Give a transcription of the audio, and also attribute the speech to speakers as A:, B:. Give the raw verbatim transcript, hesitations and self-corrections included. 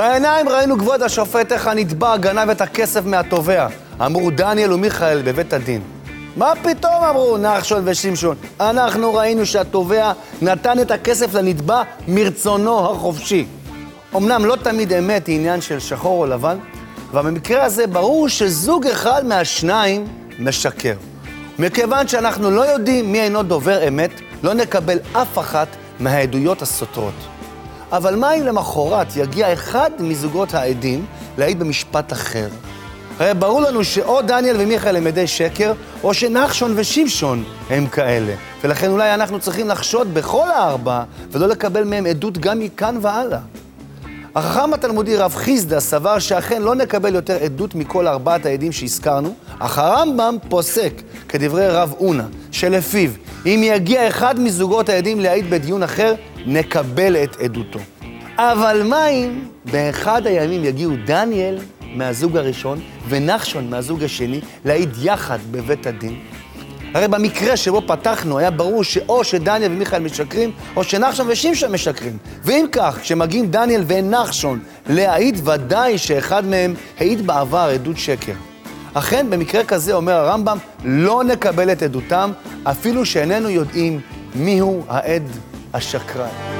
A: בעיניים ראינו כבוד השופט איך הנתבע גנב את הכסף מהתובע. אמרו דניאל ומיכאל בבית הדין. מה פתאום אמרו נחשון ושמשון? אנחנו ראינו שהתובע נתן את הכסף לנתבע מרצונו החופשי. אמנם לא תמיד אמת היא עניין של שחור או לבן, אבל במקרה הזה ברור שזוג אחד מהשניים משקר. מכיוון שאנחנו לא יודעים מי אינו דובר אמת, לא נקבל אף אחת מהעדויות הסותרות. אבל מה אם למחרת יגיע אחד מזוגות העדים להעיד במשפט אחר? הרי ברור לנו שאו דניאל ומיכאל הם עדי שקר, או שנחשון ושמשון הם כאלה. ולכן אולי אנחנו צריכים לחשוד בכל הארבע, ולא לקבל מהם עדות גם מכאן והלאה. החכם התלמודי רב חיסדא סבר שאכן לא נקבל יותר עדות מכל ארבעת העדים שהזכרנו, אך הרמב"ם פוסק, כדברי רב אונה, שלפיו אם יגיע אחד מזוגות העדים להעיד בדיון אחר, נקבל את עדותו. אבל מה אם באחד הימים יגיעו דניאל מהזוג הראשון ונחשון מהזוג השני להעיד יחד בבית הדין? הרי במקרה שבו פתחנו היה ברור שאו שדניאל ומיכאל משקרים, או שנחשון ושמשון משקרים. ואם כך, כשמגיעים דניאל ונחשון להעיד, ודאי שאחד מהם העיד בעבר עדות שקר. אכן, במקרה כזה אומר הרמב"ם, לא נקבל את עדותם, אפילו שאיננו יודעים מיהו העד השקרן.